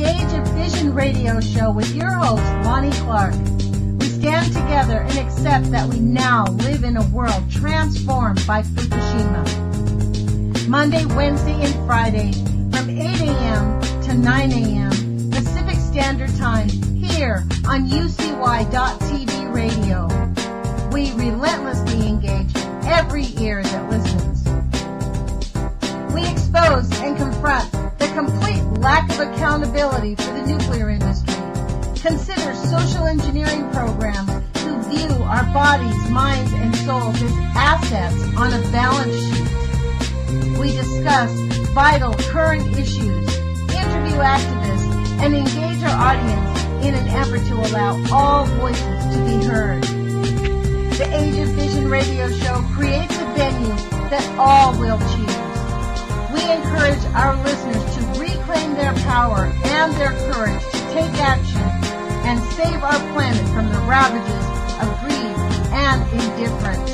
the Age of Vision radio show with your host, Lonnie Clark. We stand together and accept that we now live in a world transformed by Fukushima. Monday, Wednesday, and Friday from 8 a.m. to 9 a.m. Pacific Standard Time here on UCY.TV radio. We relentlessly engage every ear that listens. We expose and confront the complete lack of accountability for the nuclear industry. Consider social engineering programs who view our bodies, minds, and souls as assets on a balance sheet. We discuss vital current issues, interview activists, and engage our audience in an effort to allow all voices to be heard. The Age of Vision radio show creates a venue that all will choose. We encourage our listeners to reclaim their power and their courage to take action and save our planet from the ravages of greed and indifference.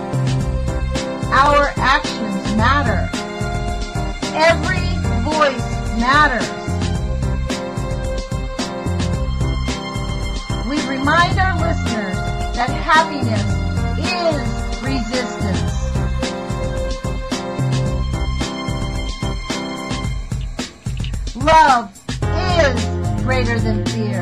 Our actions matter. Every voice matters. We remind our listeners that happiness is resistance. Love is greater than fear.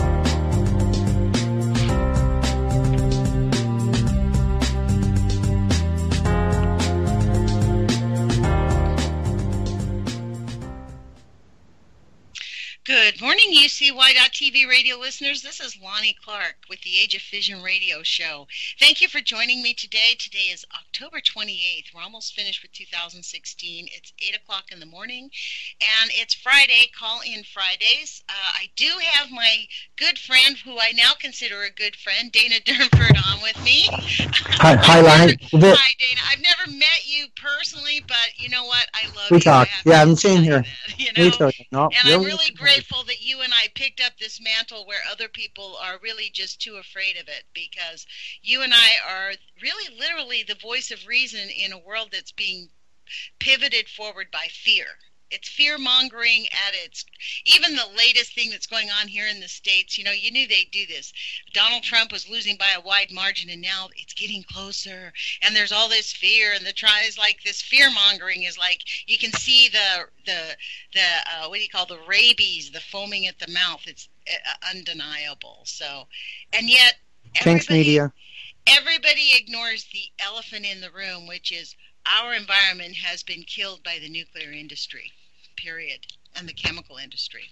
Good morning, UCY.TV radio listeners. This is Lonnie Clark with the Age of Vision radio show. Thank you for joining me today. Today is October 28th. We're almost finished with 2016. It's 8 o'clock in the morning, and it's Friday, Call-In Fridays. I do have my good friend, who I now consider a good friend, Dana Durnford, on with me. Hi, Lonnie. Hi, Dana. I've never met you personally, but you know what? I love you. We talk. Yeah, I'm sitting here. You know? No, and I'm really grateful that you and I picked up this mantle where other people are really just too afraid of it, because you and I are really literally the voice of reason in a world that's being pivoted forward by fear. It's fear-mongering at its, even the latest thing that's going on here in the States, you know, you knew they'd do this. Donald Trump was losing by a wide margin, and now it's getting closer, and there's all this fear, and the try is like this fear-mongering is like, you can see the what do you call, the rabies, the foaming at the mouth. It's undeniable. So, and yet, thanks, media. Everybody ignores the elephant in the room, which is our environment has been killed by the nuclear industry, period, and the chemical industry.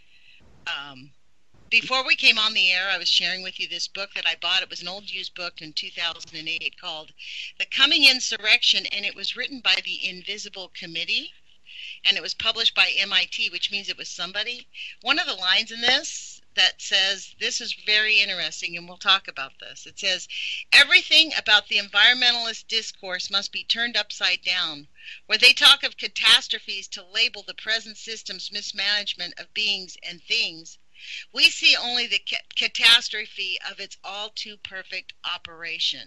Before we came on the air, I was sharing with you this book that I bought. It was an old used book in 2008 called The Coming Insurrection, and it was written by the Invisible Committee, and it was published by MIT, which means it was somebody. One of the lines in this that says, this is very interesting, and we'll talk about this. It says, everything about the environmentalist discourse must be turned upside down. Where they talk of catastrophes to label the present system's mismanagement of beings and things, we see only the catastrophe of its all too perfect operation.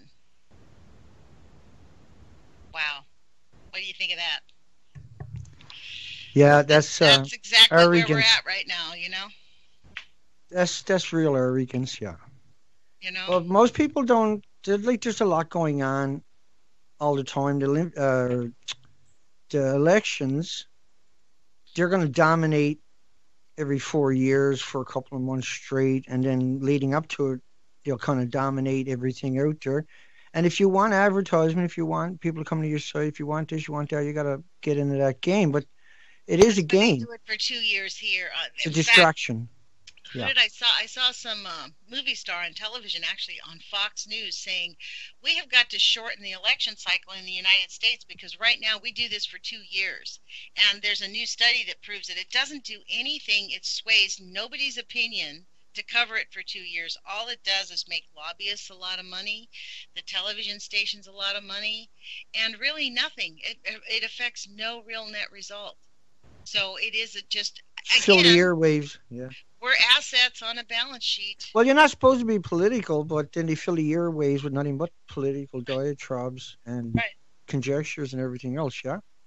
Wow. What do you think of that? Yeah, that's exactly where we're at right now, you know? That's real arrogance, yeah. You know? Well, most people don't, like, there's a lot going on all the time. The elections, they're going to dominate every 4 years for a couple of months straight, and then leading up to it, they'll kind of dominate everything out there. And if you want advertisement, if you want people to come to your site, if you want this, you want that, you got to get into that game. But it is a game. Do it for 2 years here. It's a distraction. What did I saw? I saw some movie star on television, actually on Fox News, saying we have got to shorten the election cycle in the United States because right now we do this for 2 years, and there's a new study that proves that it doesn't do anything. It sways nobody's opinion to cover it for 2 years. All it does is make lobbyists a lot of money, the television stations a lot of money, and really nothing. It affects no real net result. So it is just, again, fill the airwaves. Yeah. We're assets on a balance sheet. Well, you're not supposed to be political, but then they fill the airwaves with nothing but political diatribes and conjectures and everything else, yeah?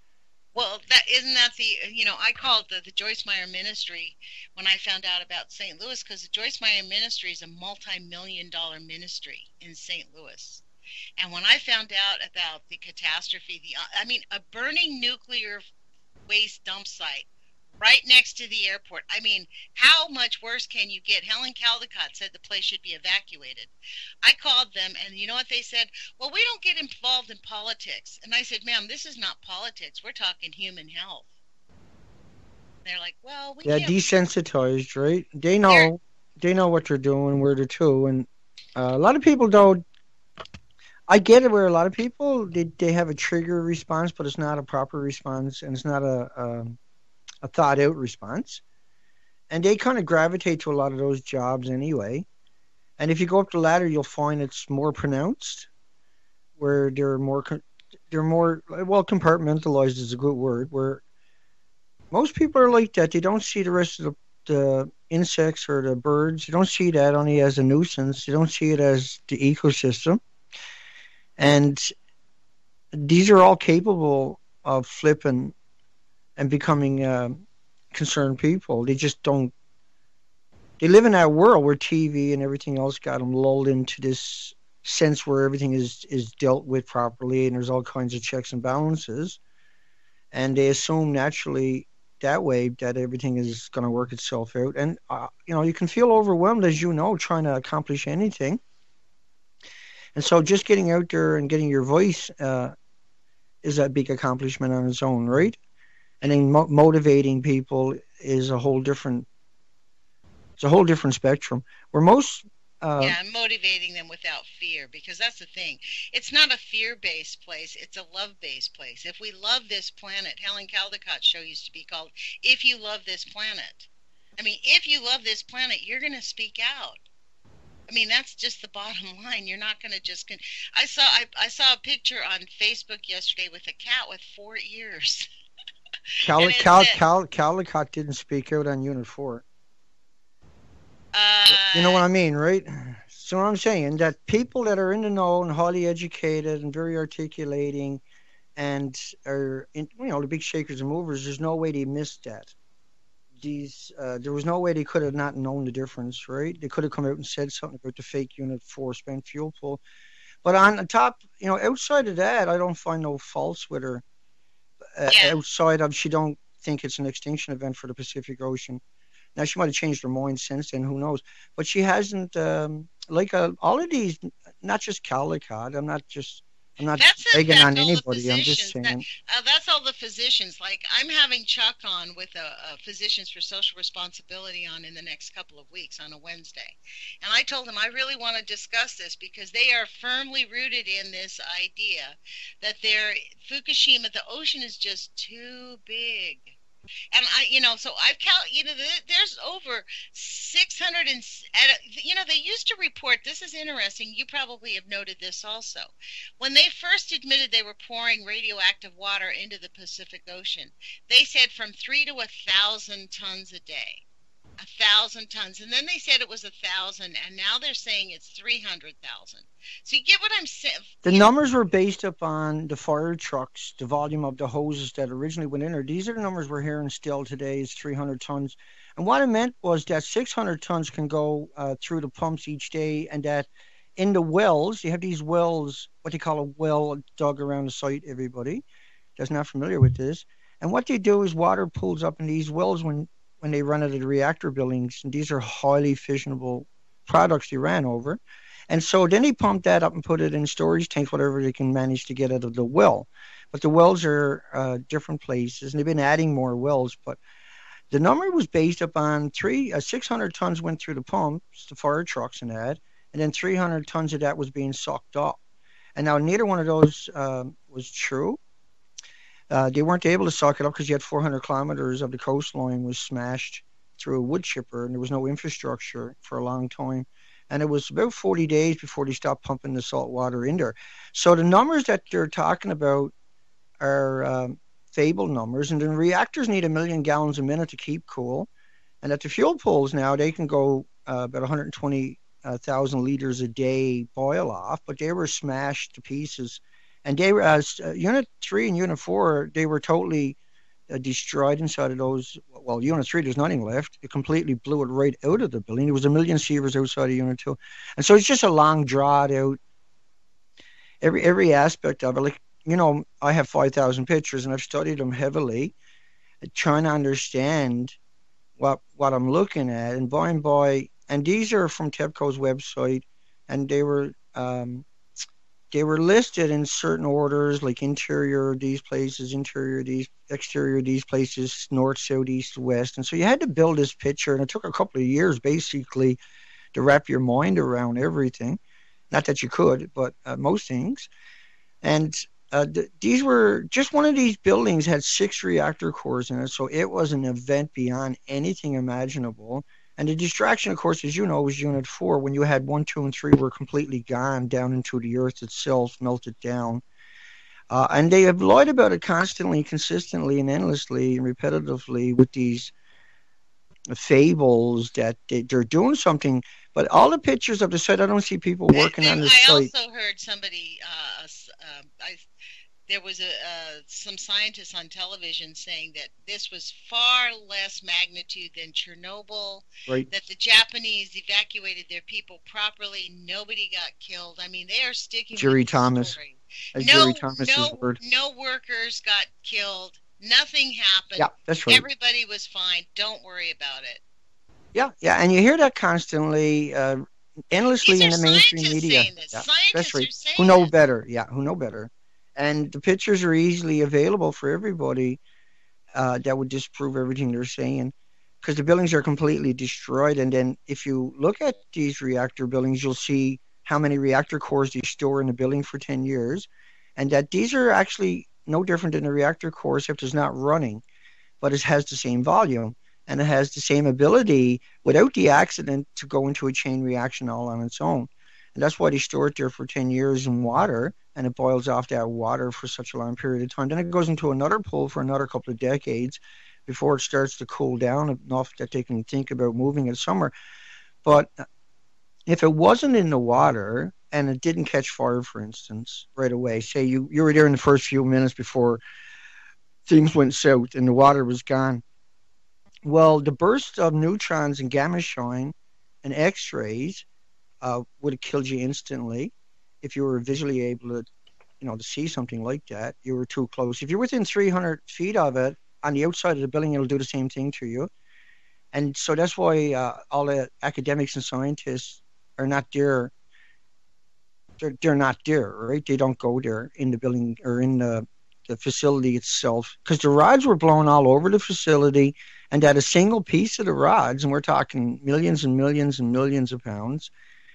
Well, that isn't that the I call it the Joyce Meyer Ministry when I found out about St. Louis, because the Joyce Meyer Ministry is a multi-million-dollar ministry in St. Louis. And when I found out about the catastrophe, I mean, a burning nuclear waste dump site right next to the airport. I mean, how much worse can you get? Helen Caldecott said the place should be evacuated. I called them, and you know what they said? Well, we don't get involved in politics. And I said, ma'am, this is not politics. We're talking human health. They're like, well, we Yeah, can't. desensitized, right? They're They know what they're doing, where they're to, and a lot of people don't. I get it where a lot of people they have a trigger response, but it's not a proper response, and it's not a thought out response, and they kind of gravitate to a lot of those jobs anyway. And if you go up the ladder, you'll find it's more pronounced, where they're more well compartmentalized is a good word. Where most people are like that. They don't see the rest of the insects or the birds. You don't see that only as a nuisance. You don't see it as the ecosystem. And these are all capable of flipping and becoming concerned people. They just don't. They live in that world where TV and everything else got them lulled into this sense where everything is dealt with properly and there's all kinds of checks and balances. And they assume naturally that way that everything is going to work itself out. And, you can feel overwhelmed, as you know, trying to accomplish anything. And so just getting out there and getting your voice is a big accomplishment on its own, right? And then motivating people is it's a whole different spectrum. Where most, uh, Yeah, motivating them without fear, because that's the thing. It's not a fear-based place, it's a love-based place. If we love this planet, Helen Caldicott's show used to be called If You Love This Planet. I mean, if you love this planet, you're going to speak out. I mean, that's just the bottom line. You're not going to just. I saw a picture on Facebook yesterday with a cat with 4 ears, and it said, Caldecott didn't speak out on Unit 4. You know uh, what I mean, right? So what I'm saying, that people that are in the know and highly educated and very articulating and the big shakers and movers, there's no way they missed that. There was no way they could have not known the difference, right? They could have come out and said something about the fake Unit 4 spent fuel pool. But on the top, outside of that, I don't find no faults with her. yeah, Outside of, she don't think it's an extinction event for the Pacific Ocean. Now she might have changed her mind since then, who knows? But she hasn't, all of these, not just Caldecott. I'm not that's in egging on fact all the anybody. I'm just physicians. saying, That's all the physicians. Like I'm having Chuck on with Physicians for Social Responsibility on in the next couple of weeks on a Wednesday, and I told him I really want to discuss this because they are firmly rooted in this idea that Fukushima, the ocean is just too big. And so there's over 600 they used to report, this is interesting, you probably have noted this also. When they first admitted they were pouring radioactive water into the Pacific Ocean, they said from 3 to 1,000 tons a day. 1,000 tons. And then they said it was 1,000, and now they're saying it's 300,000. So you get what I'm saying? the numbers were based upon the fire trucks, the volume of the hoses that originally went in there. These are the numbers we're hearing still today is 300 tons. And what it meant was that 600 tons can go through the pumps each day, and that in the wells, you have these wells, what they call a well dug around the site, everybody that's not familiar with this. And what they do is water pulls up in these wells when they run out of the reactor buildings. And these are highly fissionable products they ran over. And so then they pump that up and put it in storage tanks, whatever they can manage to get out of the well. But the wells are different places, and they've been adding more wells. But the number was based upon 600 tons went through the pumps, the fire trucks and that, and then 300 tons of that was being sucked up. And now neither one of those was true. They weren't able to suck it up because you had 400 kilometers of the coastline was smashed through a wood chipper, and there was no infrastructure for a long time. And it was about 40 days before they stopped pumping the salt water in there. So the numbers that they're talking about are fable numbers, and the reactors need 1 million gallons a minute to keep cool. And at the fuel pools now, they can go about 120,000 liters a day boil off, but they were smashed to pieces. And they were, as Unit 3 and Unit 4, they were totally destroyed inside of those. Well, Unit 3, there's nothing left. It completely blew it right out of the building. There was a million sievers outside of Unit 2. And so it's just a long drawn out, every aspect of it. Like, I have 5,000 pictures and I've studied them heavily, trying to understand what I'm looking at. And by and by, and these are from TEPCO's website, and they were listed in certain orders, like interior these places, interior these, exterior these places, north, south, east, west. And so you had to build this picture, and it took a couple of years basically to wrap your mind around everything. Not that you could, but most things. And these were just, one of these buildings had 6 reactor cores in it, so it was an event beyond anything imaginable. And the distraction, of course, as you know, was Unit 4, when you had 1, 2, and 3 were completely gone down into the earth itself, melted down. And they have lied about it constantly, consistently, and endlessly, and repetitively with these fables that they're doing something. But all the pictures of the site, I don't see people working on the site. I also heard somebody, there was some scientists on television saying that this was far less magnitude than Chernobyl, right, that the Japanese evacuated their people properly, nobody got killed. I mean, they are sticking Jerry with the Thomas. story. Jerry Thomas's word. No workers got killed. Nothing happened. Yeah, that's right. Everybody was fine. Don't worry about it. Yeah, and you hear that constantly, endlessly in the mainstream media. Yeah, that's right. Are saying who know better? Yeah, who know better? And the pictures are easily available for everybody that would disprove everything they're saying, because the buildings are completely destroyed. And then if you look at these reactor buildings, you'll see how many reactor cores they store in the building for 10 years, and that these are actually no different than the reactor core, except it's not running, but it has the same volume, and it has the same ability without the accident to go into a chain reaction all on its own. And that's why they store it there for 10 years in water, and it boils off that water for such a long period of time. Then it goes into another pool for another couple of decades before it starts to cool down enough that they can think about moving it somewhere. But if it wasn't in the water and it didn't catch fire, for instance, right away, say you were there in the first few minutes before things went south and the water was gone, well, the burst of neutrons and gamma shine and X-rays would have killed you instantly if you were visually able to, to see something like that. You were too close. If you're within 300 feet of it, on the outside of the building, it'll do the same thing to you. And so that's why all the academics and scientists are not there. They're not there, right? They don't go there in the building or in the facility itself, because the rods were blown all over the facility, and that a single piece of the rods, and we're talking millions and millions and millions of pounds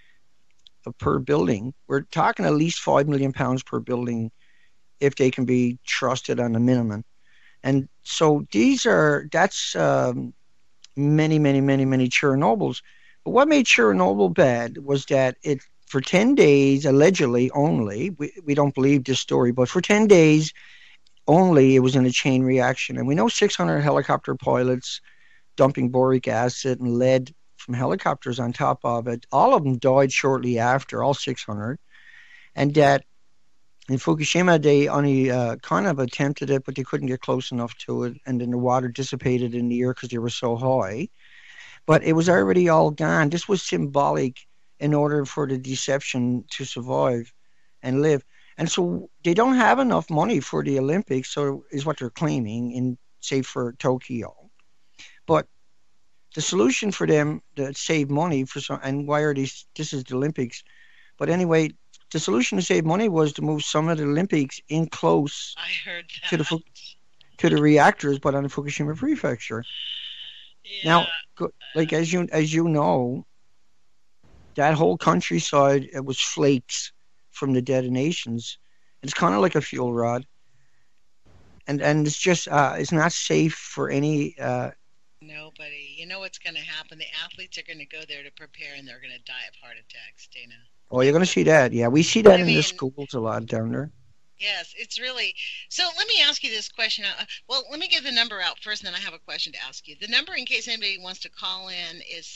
per building. We're talking at least 5 million pounds per building if they can be trusted on the minimum. And so that's many, many, many, many Chernobyls. But what made Chernobyl bad was that it, for 10 days, allegedly only, we don't believe this story, but for 10 days only, it was in a chain reaction. And we know 600 helicopter pilots dumping boric acid and lead from helicopters on top of it. All of them died shortly after, all 600. And that in Fukushima, they only kind of attempted it, but they couldn't get close enough to it. And then the water dissipated in the air because they were so high. But it was already all gone. This was symbolic in order for the deception to survive and live. And so they don't have enough money for the Olympics, so is what they're claiming, in say for Tokyo. But the solution for them to save money for some, and why are these? This is the Olympics, but anyway, the solution to save money was to move some of the Olympics in close. I heard that. to the reactors, but on the Fukushima prefecture. Yeah. Now, like as you know, that whole countryside, it was flakes from the detonations. It's kind of like a fuel rod, and it's just it's not safe for any. Nobody. You know what's going to happen? The athletes are going to go there to prepare, and they're going to die of heart attacks, Dana. Oh, you're going to see that. Yeah, we see that in the schools a lot down there. Yes, it's really. So let me ask you this question. Well, let me get the number out first, and then I have a question to ask you. The number, in case anybody wants to call in, is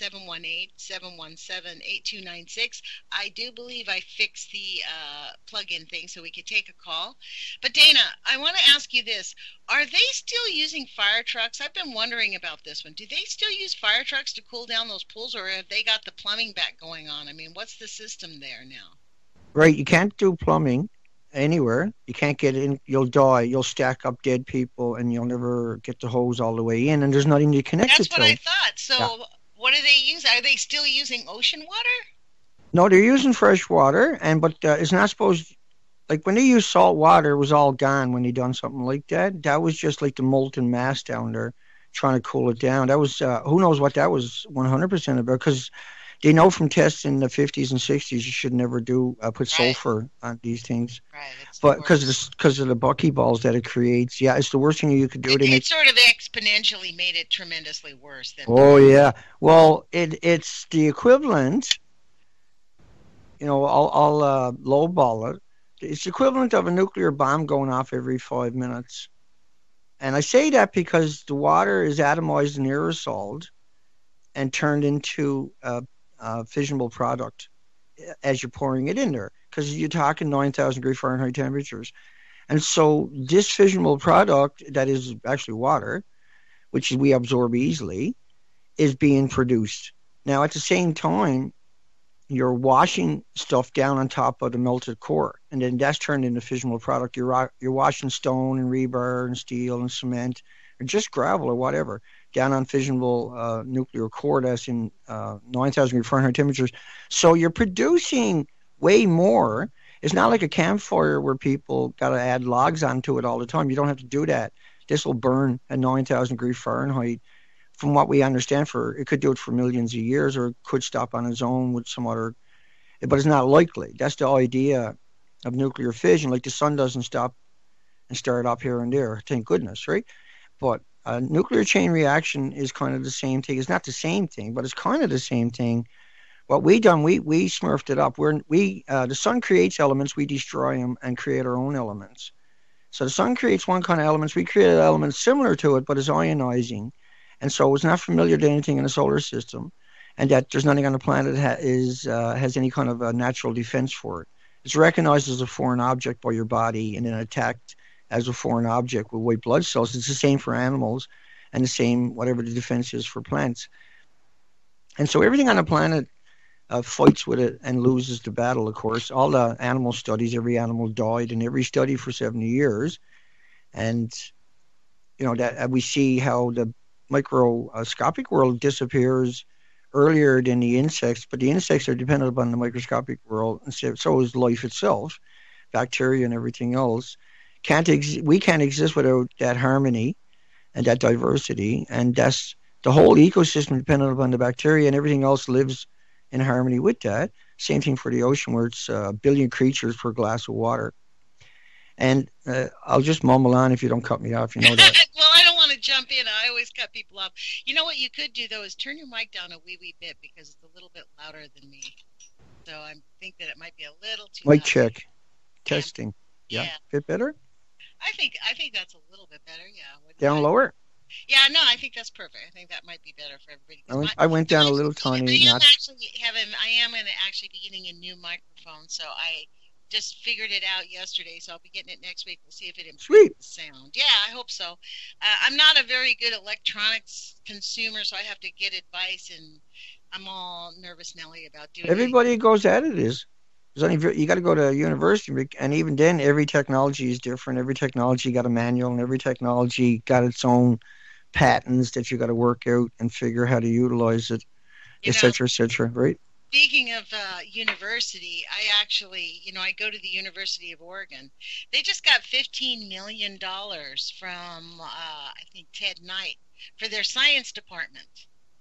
718-717-8296. I do believe I fixed the plug-in thing so we could take a call. But Dana, I want to ask you this. Are they still using fire trucks? I've been wondering about this one. Do they still use fire trucks to cool down those pools, or have they got the plumbing back going on? I mean, what's the system there now? Right, you can't do plumbing anywhere. You can't get in. You'll die. You'll stack up dead people, and you'll never get the hose all the way in. And there's nothing to connect That's it what to. I thought. So, Yeah. what do they use? Are they still using ocean water? No, they're using fresh water, and but it's not supposed. Like when they use salt water, it was all gone when they done something like that. That was just like the molten mass down there, trying to cool it down. That was who knows what that was 100% about, because they know from tests in the 50s and 60s you should never do put Right, sulfur on these things. right. It's the But worst. because of the buckyballs that it creates, yeah, it's the worst thing you could do. It, They it make. sort of exponentially made it tremendously worse than Oh before. yeah. Well, it's the equivalent. I'll lowball it. It's the equivalent of a nuclear bomb going off every 5 minutes. And I say that because the water is atomized and aerosoled and turned into a fissionable product as you're pouring it in there, because you're talking 9,000 degree Fahrenheit temperatures. And so this fissionable product that is actually water, which we absorb easily, is being produced. Now, at the same time, you're washing stuff down on top of the melted core, and then that's turned into fissionable product. You're washing stone and rebar and steel and cement, or just gravel or whatever, down on fissionable nuclear core that's in 9,000 degree Fahrenheit temperatures. So you're producing way more. It's not like a campfire where people got to add logs onto it all the time. You don't have to do that. This will burn at 9,000 degree Fahrenheit. From what we understand, it could do it for millions of years, or it could stop on its own with some other, but it's not likely. That's the idea of nuclear fission. Like the sun doesn't stop and start up here and there, thank goodness, right? But a nuclear chain reaction is kind of the same thing. It's not the same thing, but it's kind of the same thing. What we done, we smurfed it up. The sun creates elements, we destroy them and create our own elements. So the sun creates one kind of elements, we create elements similar to it, but it's ionizing. And so it's not familiar to anything in the solar system, and that there's nothing on the planet that has any kind of a natural defense for it. It's recognized as a foreign object by your body and then attacked as a foreign object with white blood cells. It's the same for animals and the same, whatever the defense is, for plants. And so everything on the planet fights with it and loses the battle, of course. All the animal studies, every animal died in every study for 70 years. And, that we see how the microscopic world disappears earlier than the insects, but the insects are dependent upon the microscopic world, and so is life itself, bacteria and everything else. We can't exist without that harmony and that diversity, and that's the whole ecosystem dependent upon the bacteria, and everything else lives in harmony with that. Same thing for the ocean, where it's a billion creatures per glass of water. And I'll just mumble on if you don't cut me off. You know that. Well, I don't want to jump in. I always cut people off. You know what you could do, though, is turn your mic down a wee bit because it's a little bit louder than me. So I think that it might be a little too Mic loud. check. Yeah. Testing. Yeah. Yeah. Bit better? I think that's a little bit better. Yeah. Down lower? Yeah, no, I think that's perfect. I think that might be better for everybody. I went down a little tiny notch. I am going to actually be getting a new microphone, so I just figured it out yesterday, so I'll be getting it next week. We'll see if it improves Sweet. the sound. Yeah, I hope so. I'm not a very good electronics consumer, so I have to get advice, and I'm all nervous Nelly about doing it. Everybody goes at it is. You got to go to university, and even then, every technology is different. Every technology got a manual, and every technology got its own patents that you got to work out and figure how to utilize it, et cetera, right? Speaking of university, I actually, I go to the University of Oregon. They just got $15 million from, I think, Ted Knight for their science department.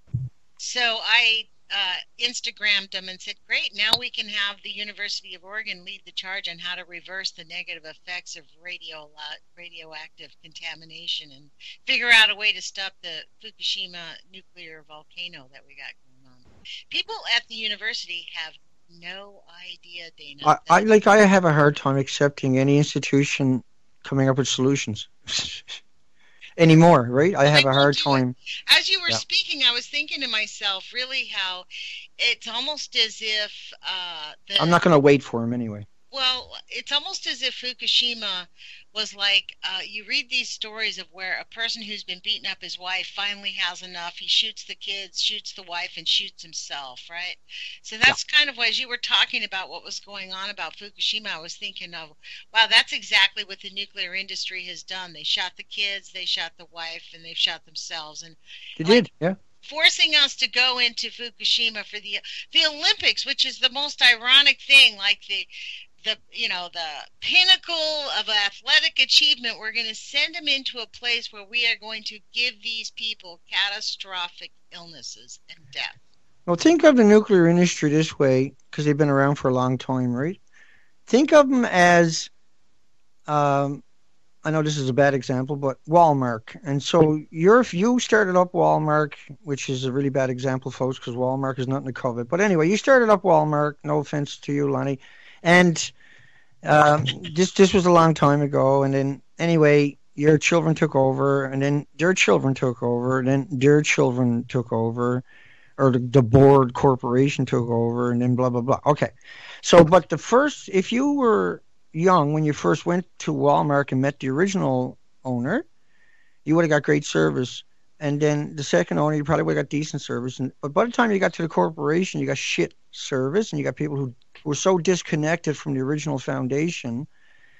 So I Instagrammed them and said, great, now we can have the University of Oregon lead the charge on how to reverse the negative effects of radioactive contamination and figure out a way to stop the Fukushima nuclear volcano that we got going on. People at the university have no idea, Dana. I have a hard time accepting any institution coming up with solutions anymore, right? I Well, have they a won't hard do it. time. As you were Yeah. speaking, I was thinking to myself, really, how it's almost as if I'm not going to wait for him anyway. well, it's almost as if Fukushima was like you read these stories of where a person who's been beating up his wife finally has enough. He shoots the kids, shoots the wife, and shoots himself, right? So Yeah. that's kind of what, as you were talking about what was going on about Fukushima, I was thinking of, wow, that's exactly what the nuclear industry has done. They shot the kids, they shot the wife, and they've shot themselves. And They like did, yeah. forcing us to go into Fukushima for the Olympics, which is the most ironic thing, like the pinnacle of athletic achievement. We're going to send them into a place where we are going to give these people catastrophic illnesses and death. Well, think of the nuclear industry this way, because they've been around for a long time, right? Think of them as, I know this is a bad example, but Walmart. And so if you started up Walmart, which is a really bad example, folks, because Walmart is nothing to covet. But anyway, you started up Walmart. No offense to you, Lonnie. And this was a long time ago. And then anyway, your children took over, and then their children took over, and then their children took over, or the board corporation took over, and then blah blah blah. Okay, so but if you were young when you first went to Walmart and met the original owner, you would have got great service. And then the second owner, you probably would have got decent service. But by the time you got to the corporation, you got shit service, and you got people who were so disconnected from the original foundation.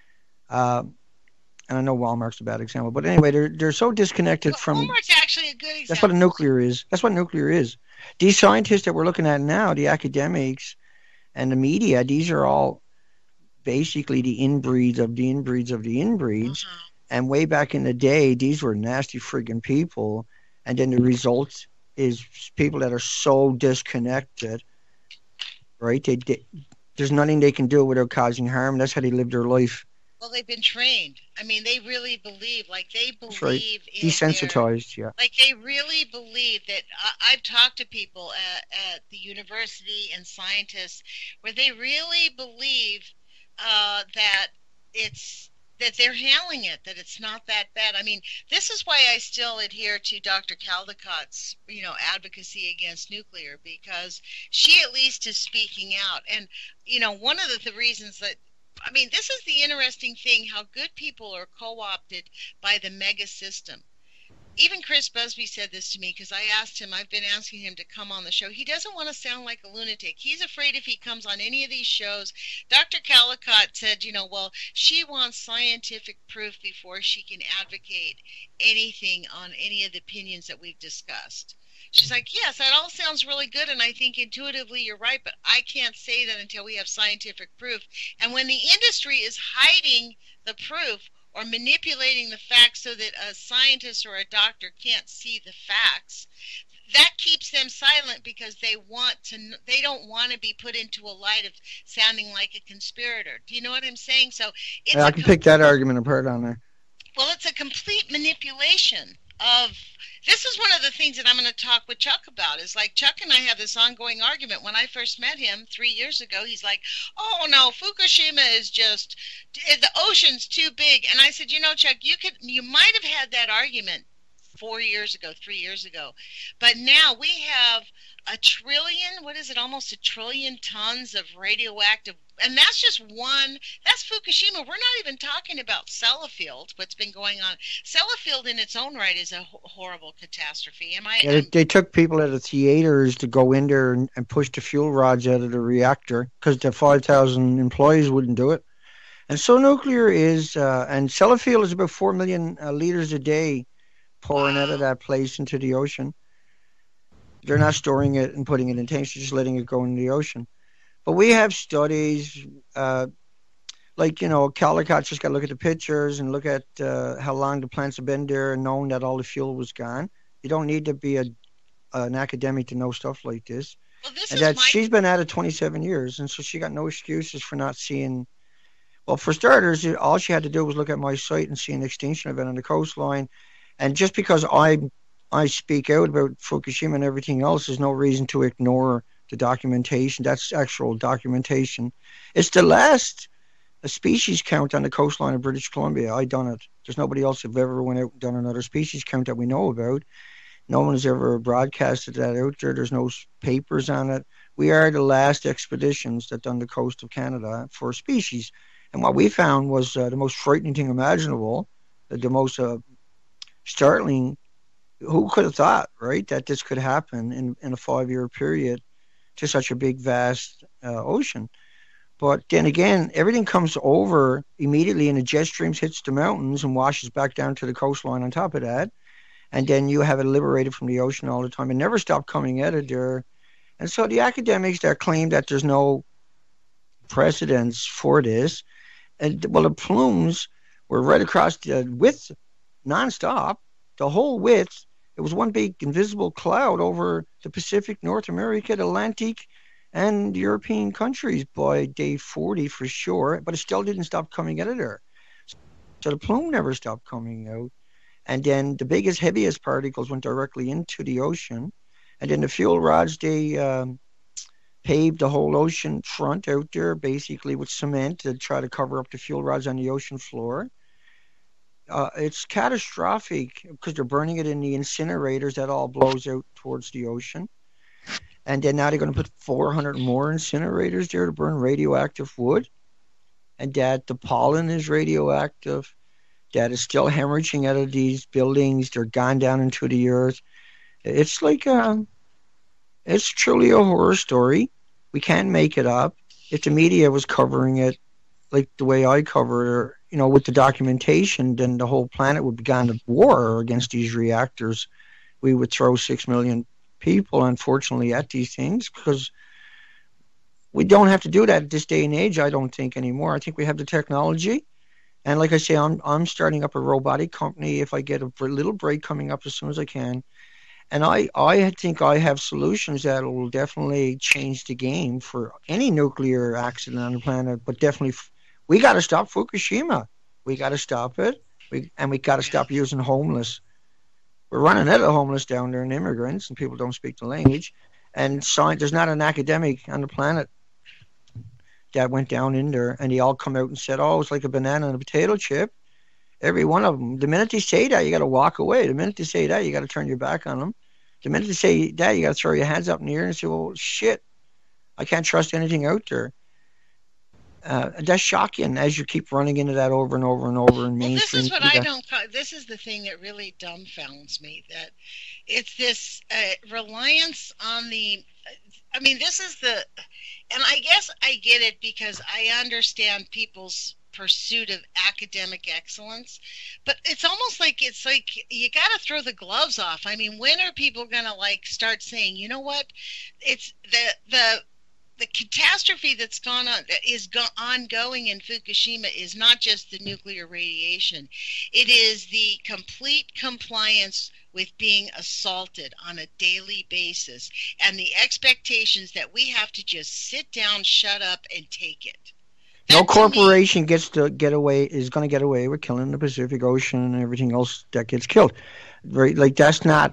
And I know Walmart's a bad example, but anyway, they're so disconnected Well, from. Walmart's actually a good That's what a example. nuclear is. That's what nuclear is. These scientists that we're looking at now, the academics and the media, these are all basically the inbreeds of the inbreeds of the inbreeds. Uh-huh. And way back in the day, these were nasty friggin' people. And then the result is people that are so disconnected, right? There's nothing they can do without causing harm. That's how they live their life. Well, they've been trained. I mean, they really believe, That's right. in their, Desensitized, yeah. like they really believe that. I've talked to people at the university and scientists where they really believe that it's that they're handling it, that it's not that bad. I mean, this is why I still adhere to Dr. Caldicott's, advocacy against nuclear, because she at least is speaking out. And, one of the reasons that, I mean, this is the interesting thing, how good people are co-opted by the mega system. Even Chris Busby said this to me, because I've been asking him to come on the show. He doesn't want to sound like a lunatic. He's afraid if he comes on any of these shows. Dr. Callicott said, well, she wants scientific proof before she can advocate anything on any of the opinions that we've discussed. She's like, yes, that all sounds really good, and I think intuitively you're right, but I can't say that until we have scientific proof. And when the industry is hiding the proof, or manipulating the facts so that a scientist or a doctor can't see the facts, that keeps them silent, because they don't want to be put into a light of sounding like a conspirator. Do you know what I'm saying? So I can pick that argument apart on there. Well, it's a complete manipulation of. This is one of the things that I'm going to talk with Chuck about. Is like Chuck and I have this ongoing argument. When I first met him 3 years ago, he's like, "Oh no, Fukushima is just the ocean's too big." And I said, Chuck, you might have had that argument 4 years ago, 3 years ago, but now we have almost a trillion tons of radioactive, and that's just one. That's Fukushima. We're not even talking about Sellafield, what's been going on. Sellafield in its own right is a horrible catastrophe. Yeah, they took people at the theaters to go in there and push the fuel rods out of the reactor, because the 5,000 employees wouldn't do it. And so nuclear is, and Sellafield is about 4 million liters a day pouring out of that place into the ocean. They're not storing it and putting it in tanks, they're just letting it go in the ocean. But we have studies, Callicott's just got to look at the pictures and look at how long the plants have been there and knowing that all the fuel was gone. You don't need to be an academic to know stuff like this. Well, she's been at it 27 years, and so she got no excuses for not seeing. Well, for starters, all she had to do was look at my site and see an extinction event on the coastline. And just because I speak out about Fukushima and everything else, there's no reason to ignore the documentation. That's actual documentation. It's the last species count on the coastline of British Columbia. I done it. There's nobody else who've ever went out and done another species count that we know about. No one has ever broadcasted that out there. There's no papers on it. We are the last expeditions that done the coast of Canada for species. And what we found was the most frightening thing imaginable, the most startling. Who could have thought, right, that this could happen in a 5-year period to such a big, vast ocean? But then again, everything comes over immediately, and the jet streams hits the mountains and washes back down to the coastline on top of that. And then you have it liberated from the ocean all the time. It never stopped coming out of there. And so the academics that claim that there's no precedence for this, and well, the plumes were right across the width, nonstop, the whole width. It was one big invisible cloud over the Pacific, North America, the Atlantic, and European countries by day 40 for sure. But it still didn't stop coming out of there. So the plume never stopped coming out. And then the biggest, heaviest particles went directly into the ocean. And then the fuel rods, they paved the whole ocean front out there, basically with cement to try to cover up the fuel rods on the ocean floor. It's catastrophic because they're burning it in the incinerators that all blows out towards the ocean. And then now they're going to put 400 more incinerators there to burn radioactive wood. And that the pollen is radioactive. That is still hemorrhaging out of these buildings. They're gone down into the earth. It's like it's truly a horror story. We can't make it up. If the media was covering it like the way I cover it, with the documentation, then the whole planet would be gone to war against these reactors. We would throw 6 million people, unfortunately, at these things because we don't have to do that at this day and age, I don't think, anymore. I think we have the technology. And like I say, I'm starting up a robotic company if I get a little break coming up as soon as I can. And I think I have solutions that will definitely change the game for any nuclear accident on the planet. But definitely, we got to stop Fukushima. We got to stop it. We got to stop using homeless. We're running out of homeless down there and immigrants, and people don't speak the language. And there's not an academic on the planet that went down in there, and they all come out and said, oh, it's like a banana and a potato chip. Every one of them. The minute they say that, you got to walk away. The minute they say that, you got to turn your back on them. The minute they say that, you got to throw your hands up in the air and say, well, shit, I can't trust anything out there. That's shocking as you keep running into that over and over and over in mainstream. This is what I don't. This is the thing that really dumbfounds me. That it's this reliance on the. I mean, this is the, and I guess I get it because I understand people's pursuit of academic excellence, but it's almost like you got to throw the gloves off. I mean, when are people going to start saying, you know what, it's the catastrophe that's ongoing in Fukushima is not just the nuclear radiation. It is the complete compliance with being assaulted on a daily basis and the expectations that we have to just sit down, shut up, and take it. No corporation is going to get away with killing the Pacific Ocean and everything else that gets killed. Right? Like that's not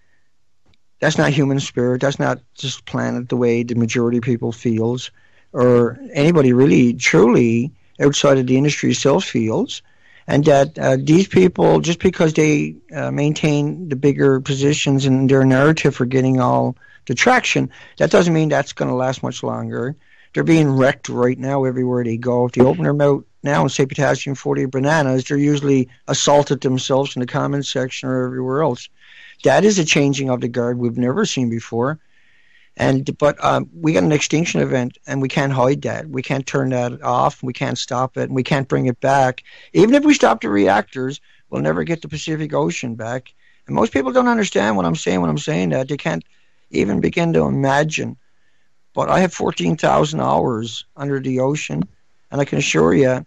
human spirit. That's not just planet the way the majority of people feels, or anybody really truly outside of the industry itself feels. And that these people, just because they maintain the bigger positions in their narrative for getting all the traction, that doesn't mean that's going to last much longer. They're being wrecked right now everywhere they go. If they open their mouth now and say potassium-40 bananas, they're usually assaulted themselves in the comment section or everywhere else. That is a changing of the guard we've never seen before. But we got an extinction event, and we can't hide that. We can't turn that off. We can't stop it, and we can't bring it back. Even if we stop the reactors, we'll never get the Pacific Ocean back. And most people don't understand what I'm saying when I'm saying that. They can't even begin to imagine. But I have 14,000 hours under the ocean, and I can assure you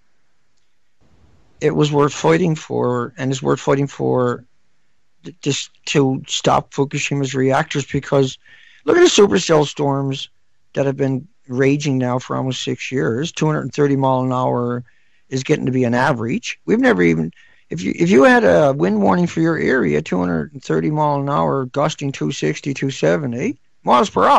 it was worth fighting for, and it's worth fighting for just to stop Fukushima's reactors, because look at the supercell storms that have been raging now for almost 6 years. 230 mile an hour is getting to be an average. We've never even, if you had a wind warning for your area, 230 mile an hour gusting 260, 270 miles per hour,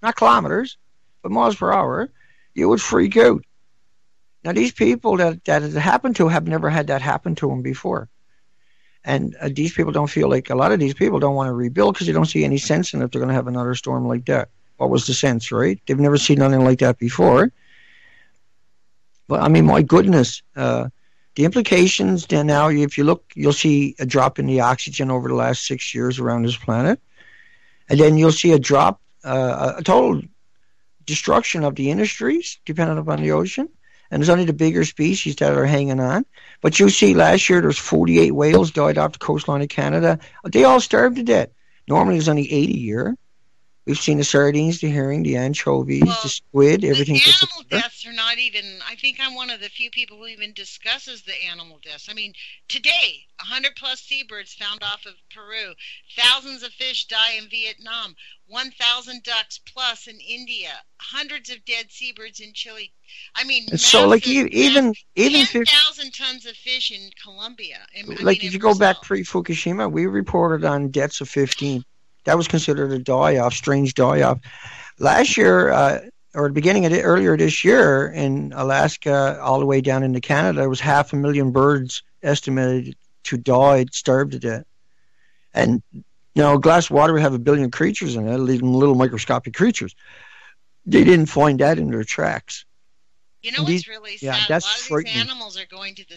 not kilometers, but miles per hour, you would freak out. Now, these people that it happened to have never had that happen to them before. And these people don't feel like, a lot of these people don't want to rebuild because they don't see any sense in it if they're going to have another storm like that. What was the sense, right? They've never seen nothing like that before. But, I mean, my goodness, the implications then now, if you look, you'll see a drop in the oxygen over the last 6 years around this planet. And then you'll see a drop, a total destruction of the industries depending upon the ocean. And there's only the bigger species that are hanging on. But you see last year there's 48 whales died off the coastline of Canada. They all starved to death. Normally there's only 8 a year. We've seen the sardines, the herring, the anchovies, the squid, everything. The animal deaths are not even, I think I'm one of the few people who even discusses the animal deaths. I mean, today, 100 plus seabirds found off of Peru. Thousands of fish die in Vietnam. 1,000 ducks plus in India. Hundreds of dead seabirds in Chile. I mean, massive, so like even 10,000 tons of fish in Colombia. Like if you go back pre-Fukushima, we reported on deaths of 15. That was considered a die-off, strange die-off. Last year, or the beginning of earlier this year, in Alaska, all the way down into Canada, there was 500,000 birds estimated to die, starved to death. And a glass of water would have 1 billion creatures in it, little microscopic creatures. They didn't find that in their tracks. You know what's really sad? Yeah, that's a lot of these animals are going to the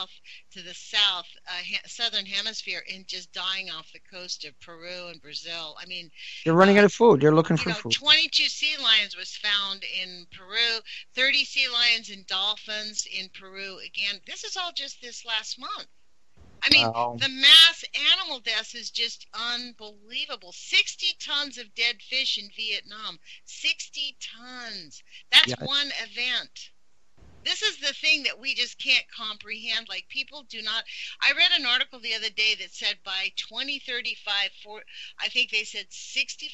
southern hemisphere, and just dying off the coast of Peru and Brazil. I mean, they're running out of food. They're looking for food. 22 sea lions was found in Peru, 30 sea lions and dolphins in Peru. Again, this is all just this last month. I mean, the mass animal deaths is just unbelievable. 60 tons of dead fish in Vietnam. 60 tons. That's one event. This is the thing that we just can't comprehend. Like, people do not. I read an article the other day that said by 2035, I think they said 65%,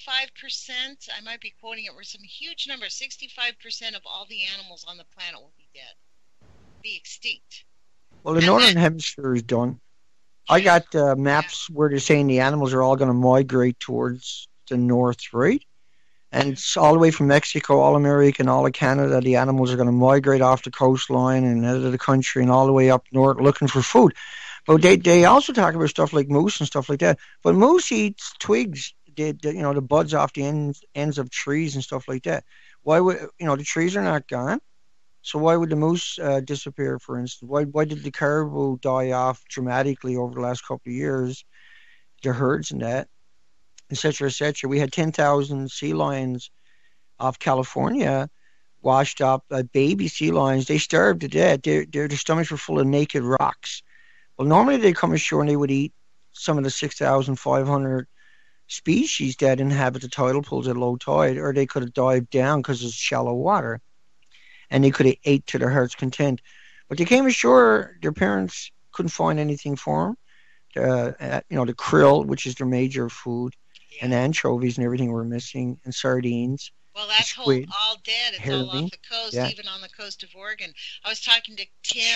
I might be quoting it, or some huge number, 65% of all the animals on the planet will be dead, be extinct. Well, the northern hemisphere is done. I got maps where they're saying the animals are all going to migrate towards the north, right? And it's all the way from Mexico, all America, and all of Canada. The animals are going to migrate off the coastline and out of the country and all the way up north looking for food. But they also talk about stuff like moose and stuff like that. But moose eats twigs, the buds off the ends of trees and stuff like that. Why would the trees are not gone? So why would the moose disappear, for instance? Why did the caribou die off dramatically over the last couple of years? The herds and that, et cetera, et cetera. We had 10,000 sea lions off California washed up, baby sea lions. They starved to death. Their stomachs were full of naked rocks. Well, normally they come ashore and they would eat some of the 6,500 species that inhabit the tidal pools at low tide, or they could have dived down because it's shallow water. And they could have ate to their heart's content. But they came ashore, their parents couldn't find anything for them. The krill, which is their major food, and anchovies and everything were missing, and sardines. Well, that's all dead. It's all off the coast, even on the coast of Oregon. I was talking to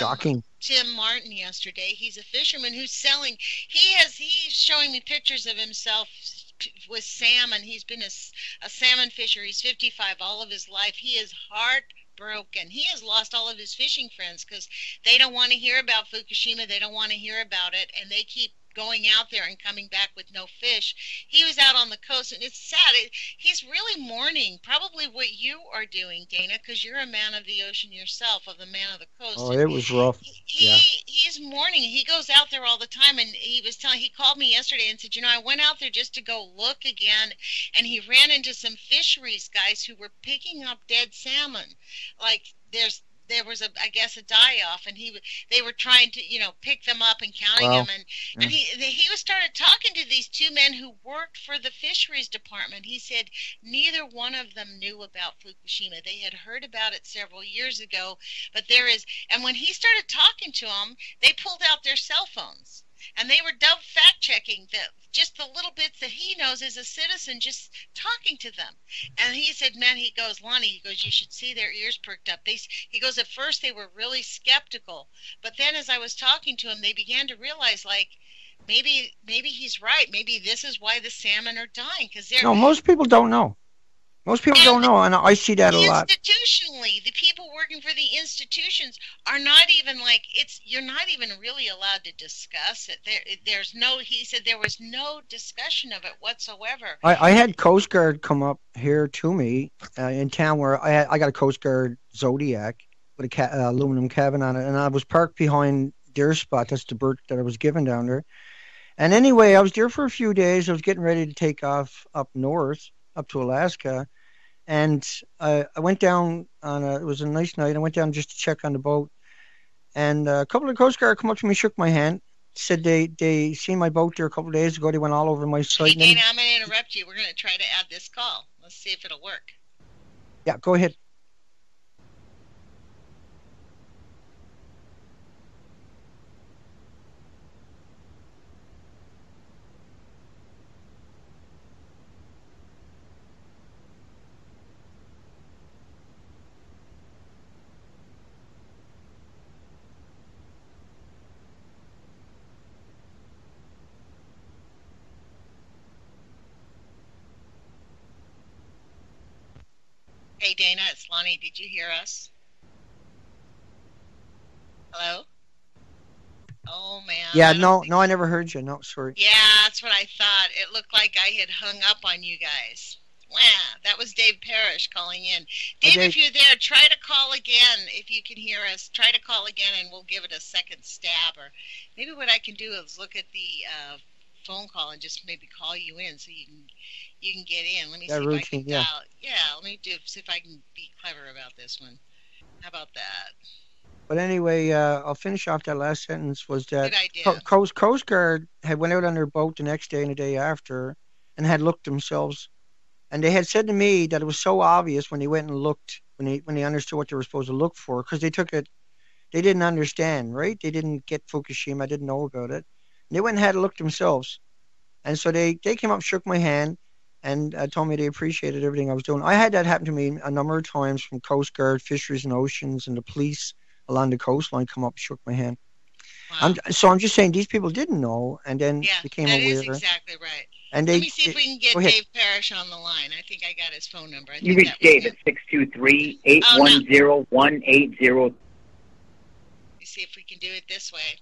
Tim Martin yesterday. He's a fisherman who's selling. He's showing me pictures of himself with salmon. He's been a salmon fisher. He's 55 all of his life. He is heartbroken. He has lost all of his fishing friends because they don't want to hear about Fukushima. They don't want to hear about it, and they keep going out there and coming back with no fish. He was out on the coast, and it's sad. He's really mourning probably what you are doing, Dana, because you're a man of the ocean yourself, of the man of the coast. Oh, it was rough. He's mourning. He goes out there all the time, and he called me yesterday and said, I went out there just to go look again, and he ran into some fisheries guys who were picking up dead salmon. Like, there was a die-off, and they were trying to pick them up and counting them, and he started talking to these two men who worked for the fisheries department. He said neither one of them knew about Fukushima. They had heard about it several years ago, but and when he started talking to them, they pulled out their cell phones. And they were fact-checking just the little bits that he knows as a citizen, just talking to them. And he said, Lonnie, you should see their ears perked up. He goes, at first they were really skeptical. But then as I was talking to him, they began to realize, like, maybe he's right. Maybe this is why the salmon are dying. No, most people don't know. Most people don't know, and I see that a lot. Institutionally, the people working for the institutions are not even like you're not even really allowed to discuss it. There's no. He said there was no discussion of it whatsoever. I had Coast Guard come up here to me in town where I got a Coast Guard Zodiac with a aluminum cabin on it, and I was parked behind their spot. That's the berth that I was given down there. And anyway, I was there for a few days. I was getting ready to take off up north, up to Alaska. And I went down it was a nice night. I went down just to check on the boat. And a couple of Coast Guard come up to me, shook my hand, said they seen my boat there a couple of days ago. They went all over my site. Hey, Dana, I'm going to interrupt you. We're going to try to add this call. Let's see if it'll work. Yeah, go ahead. Hey, Dana, it's Lonnie. Did you hear us? Hello? Oh, man. Yeah, no, I never heard you. No, sorry. Yeah, that's what I thought. It looked like I had hung up on you guys. Wow, that was Dave Parrish calling in. Dave, if you're there, try to call again. If you can hear us, try to call again, and we'll give it a second stab. Or maybe what I can do is look at the phone call and just maybe call you in so you can get in. Let me see if I can dial. Yeah, let me see if I can be clever about this one. How about that? But anyway, I'll finish off that last sentence. Was that Coast Guard had went out on their boat the next day and the day after, and had looked themselves, and they had said to me that it was so obvious when they went and looked, when they understood what they were supposed to look for, because they didn't understand, right? They didn't get Fukushima, didn't know about it. And they went and had a look themselves, and so they came up, shook my hand, and told me they appreciated everything I was doing. I had that happen to me a number of times from Coast Guard, Fisheries and Oceans, and the police along the coastline come up and shook my hand. Wow. I'm just saying these people didn't know and then became aware. Yeah, that is exactly right. And let me see if we can get Dave Parrish on the line. I think I got his phone number. You reached Dave at 623-810-180. Let me see if we can do it this way.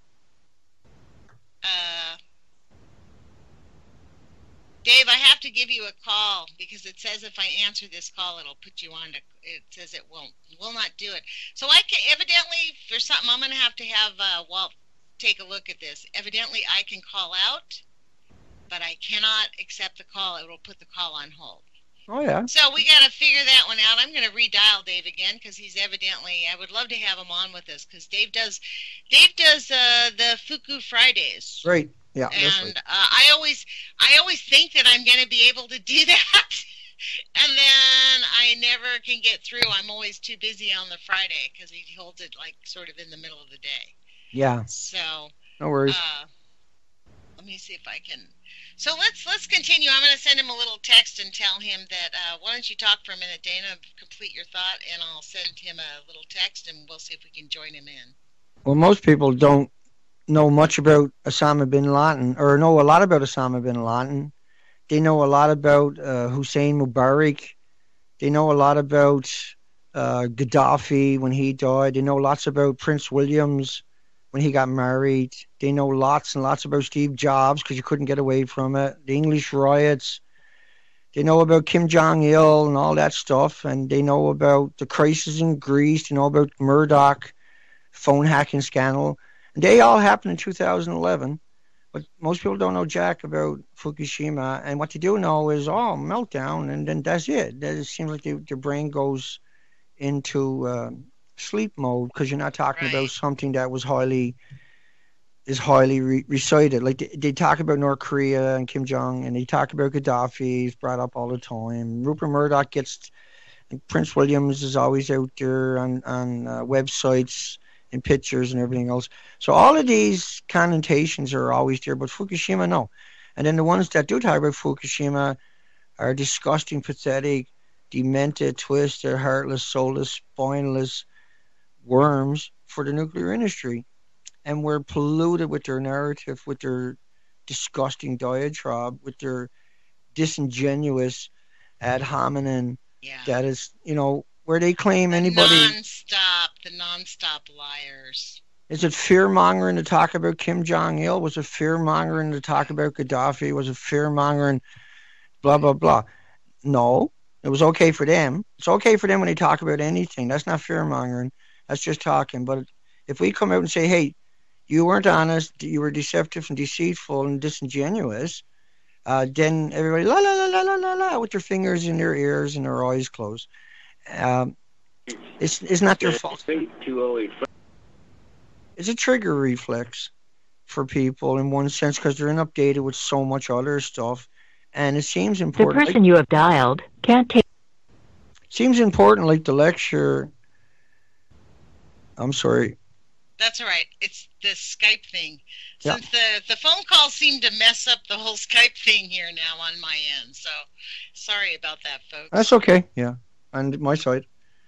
Dave, I have to give you a call because it says if I answer this call, it'll put you on. It says it will not do it. So I can evidently for something I'm going to have Walt take a look at this. Evidently, I can call out, but I cannot accept the call. It will put the call on hold. Oh yeah. So we got to figure that one out. I'm going to redial Dave again because he's evidently. I would love to have him on with us because Dave does the Fuku Fridays. Right. Yeah, and I always think that I'm going to be able to do that, and then I never can get through. I'm always too busy on the Friday because he holds it like sort of in the middle of the day. Yeah. So no worries. Let me see if I can. So let's continue. I'm going to send him a little text and tell him that why don't you talk for a minute, Dana, complete your thought, and I'll send him a little text, and we'll see if we can join him in. Well, most people don't know much about Osama bin Laden, or know a lot about Osama bin Laden. They know a lot about Hussein Mubarak. They know a lot about Gaddafi when he died. They know lots about Prince Williams when he got married. They know lots and lots about Steve Jobs because you couldn't get away from it. The English riots. They know about Kim Jong-il and all that stuff. And they know about the crisis in Greece. They know about Murdoch phone hacking scandal. They all happened in 2011, but most people don't know jack about Fukushima. And what they do know is, meltdown, and then that's it. It seems like their brain goes into sleep mode because you're not talking about something that was highly recited. Like they talk about North Korea and Kim Jong, and they talk about Gaddafi. He's brought up all the time. Rupert Murdoch and Prince Williams is always out there on websites and pictures and everything else. So all of these connotations are always there, but Fukushima, no. And then the ones that do talk about Fukushima are disgusting, pathetic, demented, twisted, heartless, soulless, spineless worms for the nuclear industry. And we're polluted with their narrative, with their disgusting diatribe, with their disingenuous ad hominem Yeah. That is, where they claim The anybody. non-stop liars. Is it fear-mongering to talk about Kim Jong-il? Was it fear-mongering to talk about Gaddafi? Was it fear-mongering blah, blah, blah? No. It was okay for them. It's okay for them when they talk about anything. That's not fear-mongering. That's just talking. But if we come out and say, hey, you weren't honest, you were deceptive and deceitful and disingenuous, then everybody, la, la, la, la, la, la, la, with their fingers in their ears and their eyes closed. It's not their fault. It's a trigger reflex for people in one sense because they're inundated with so much other stuff. And it seems important. The person you have dialed can't take. Seems important, like the lecture. I'm sorry. That's all right. It's the Skype thing. Yeah. Since the phone call seemed to mess up the whole Skype thing here now on my end. So sorry about that, folks. That's okay. Yeah, on my side.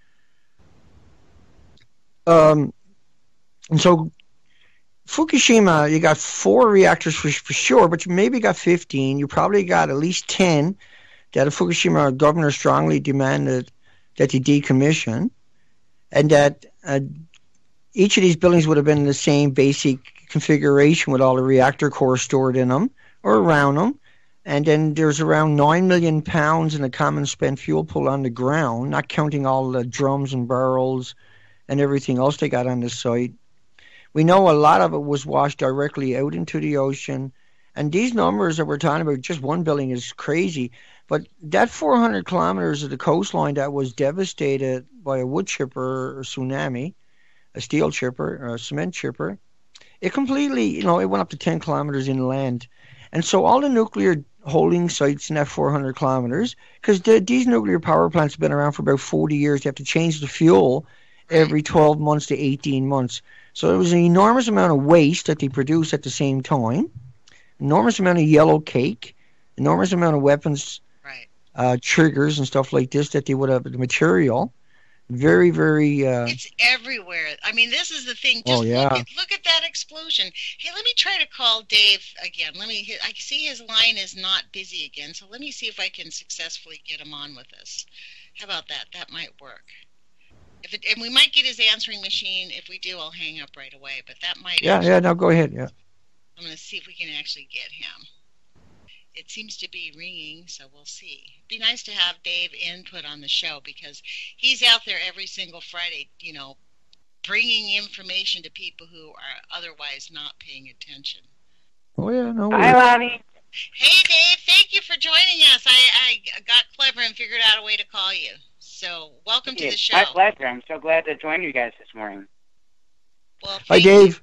And so Fukushima, you got 4 reactors for sure, but you maybe got 15. You probably got at least 10 that the Fukushima governor strongly demanded that they decommission, and that each of these buildings would have been in the same basic configuration with all the reactor cores stored in them or around them. And then there's around 9 million pounds in the common spent fuel pool on the ground, not counting all the drums and barrels and everything else they got on the site. We know a lot of it was washed directly out into the ocean. And these numbers that we're talking about, just one building is crazy. But that 400 kilometers of the coastline that was devastated by a wood chipper or tsunami, a steel chipper or a cement chipper, it completely, it went up to 10 kilometers inland. And so all the nuclear holding sites in that 400 kilometers, because these nuclear power plants have been around for about 40 years, they have to change the fuel every 12 months to 18 months. So it was an enormous amount of waste that they produced at the same time, enormous amount of yellow cake, enormous amount of weapons, triggers and stuff like this that they would have, the material. Very, very... it's everywhere. I mean, this is the thing. Just look at that explosion. Hey, let me try to call Dave again. I see his line is not busy again, so let me see if I can successfully get him on with us. How about that? That might work. And we might get his answering machine. If we do, I'll hang up right away. But that might. No, go ahead. Yeah. I'm going to see if we can actually get him. It seems to be ringing, so we'll see. It'd be nice to have Dave input on the show because he's out there every single Friday, bringing information to people who are otherwise not paying attention. Oh, yeah. No worries. Hi, Lonnie. Hey, Dave. Thank you for joining us. I got clever and figured out a way to call you. So welcome to the show. My pleasure. I'm so glad to join you guys this morning. Well, hi, Dave.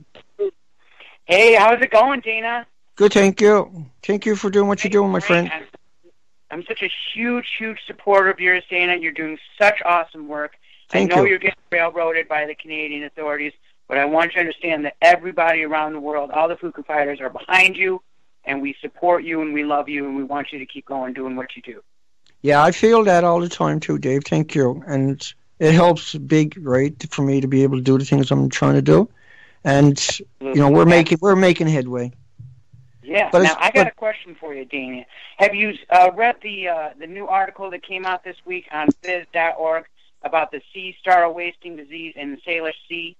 Hey, how's it going, Dana? Good, thank you. Thank you for doing what you're doing, my friend. I'm such a huge, huge supporter of yours, Dana. You're doing such awesome work. Thank I know you. You're getting railroaded by the Canadian authorities, but I want you to understand that everybody around the world, all the Fuku fighters, are behind you, and we support you, and we love you, and we want you to keep going doing what you do. Yeah, I feel that all the time too, Dave. Thank you. And it helps big, right, for me to be able to do the things I'm trying to do. And, we're making headway. Yeah. Now, I got a question for you, Dana. Have you read the new article that came out this week on Phys.org about the sea star wasting disease in the Salish Sea?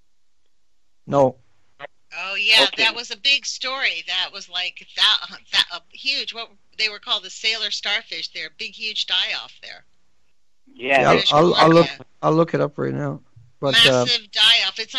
No. Oh, yeah, Okay. That was a big story. That was like that huge, what they were called the sailor starfish. They're a big, huge die-off there. Yeah. I'll look it up right now. But, massive die-off. It's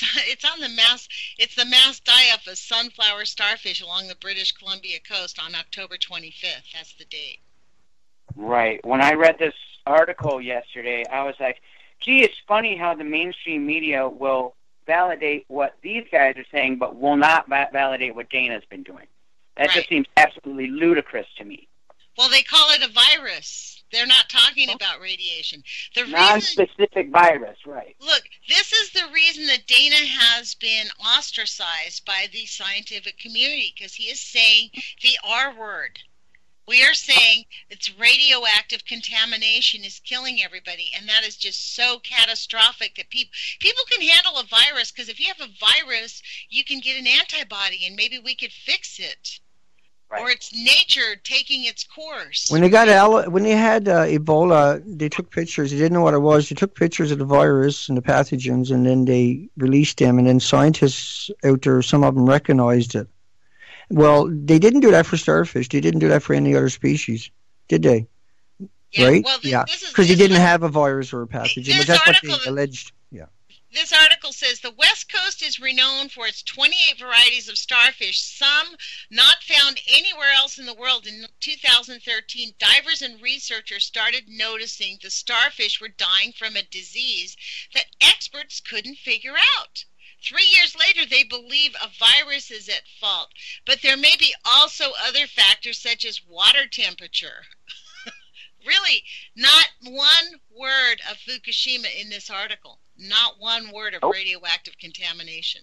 the mass die-off of sunflower starfish along the British Columbia coast on October 25th. That's the date. Right. When I read this article yesterday, I was like, gee, it's funny how the mainstream media will validate what these guys are saying, but will not validate what Dana's been doing. That just seems absolutely ludicrous to me. Well, they call it a virus. They're not talking about radiation. Non-specific virus, right. Look, this is the reason that Dana has been ostracized by the scientific community, because he is saying the R word. We are saying it's radioactive contamination is killing everybody, and that is just so catastrophic that people can handle a virus, because if you have a virus, you can get an antibody, and maybe we could fix it. Right. or it's nature taking its course. When they had Ebola, they took pictures. They didn't know what it was. They took pictures of the virus and the pathogens, and then they released them. And then scientists out there, some of them recognized it. Well, they didn't do that for starfish. They didn't do that for any other species, did they? Yeah, right? well, Yeah, because they didn't have a virus or a pathogen. But that's what they alleged. Yeah. This article says the West Coast is renowned for its 28 varieties of starfish, some not found anywhere else in the world. In 2013, divers and researchers started noticing the starfish were dying from a disease that experts couldn't figure out. 3 years later, they believe a virus is at fault, but there may be also other factors such as water temperature. Really, not one word of Fukushima in this article. Not one word of radioactive contamination.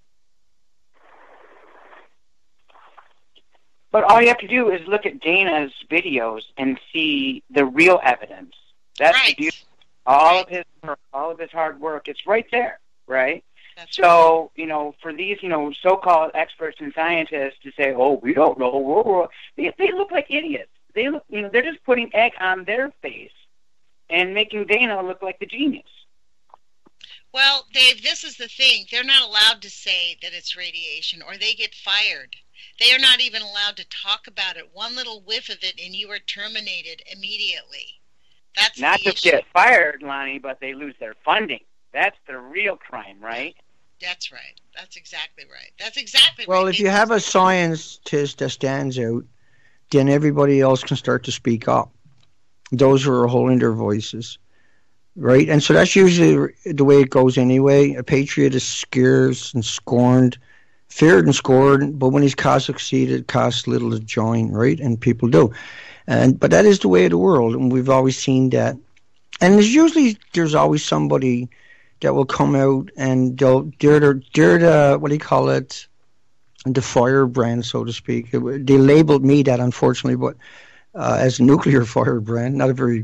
But all you have to do is look at Dana's videos and see the real evidence. That's right. the beauty. All of his hard work, it's right there, right? That's so, for these, so-called experts and scientists to say, "Oh, we don't know," they look like idiots. They look, they're just putting egg on their face and making Dana look like the genius. Well, Dave, this is the thing. They're not allowed to say that it's radiation, or they get fired. They are not even allowed to talk about it. One little whiff of it, and you are terminated immediately. That's not the just issue. Get fired, Lonnie, but they lose their funding. That's the real crime, right? That's right. That's exactly right. That's exactly right. Well, if you have a scientist that stands out, then everybody else can start to speak up. Those who are holding their voices, right? And so that's usually the way it goes anyway. A patriot is scared and scorned, feared and scorned, but when he's cause succeeded, costs little to join, right? And people do. But that is the way of the world, and we've always seen that. And there's always somebody that will come out and they're the what do you call it? The firebrand, so to speak. They labeled me that, unfortunately, but as a nuclear firebrand. Not a very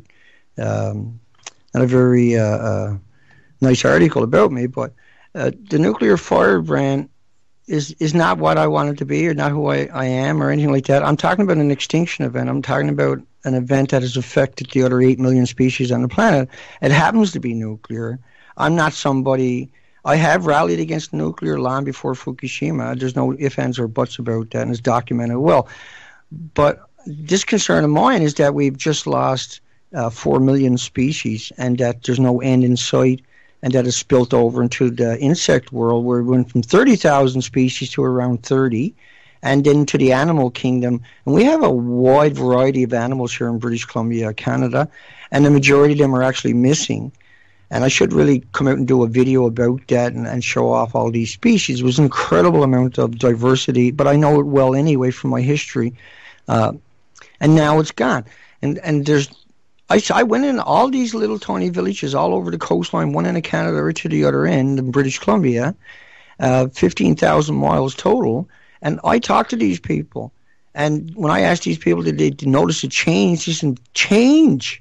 nice article about me, but the nuclear firebrand is not what I wanted to be, or not who I am, or anything like that. I'm talking about an extinction event. I'm talking about an event that has affected the other 8 million species on the planet. It happens to be nuclear. I'm not somebody. I have rallied against nuclear long before Fukushima. There's no ifs, ands, or buts about that, and it's documented well. But this concern of mine is that we've just lost 4 million species, and that there's no end in sight, and that it's spilt over into the insect world, where we went from 30,000 species to around 30, and then to the animal kingdom. And we have a wide variety of animals here in British Columbia, Canada, and the majority of them are actually missing. And I should really come out and do a video about that and show off all these species. It was an incredible amount of diversity, but I know it well anyway from my history. And now it's gone. And I went in all these little tiny villages all over the coastline, one end of Canada right to the other end in British Columbia, 15,000 miles total. And I talked to these people. And when I asked these people, did they notice a change? They said, change.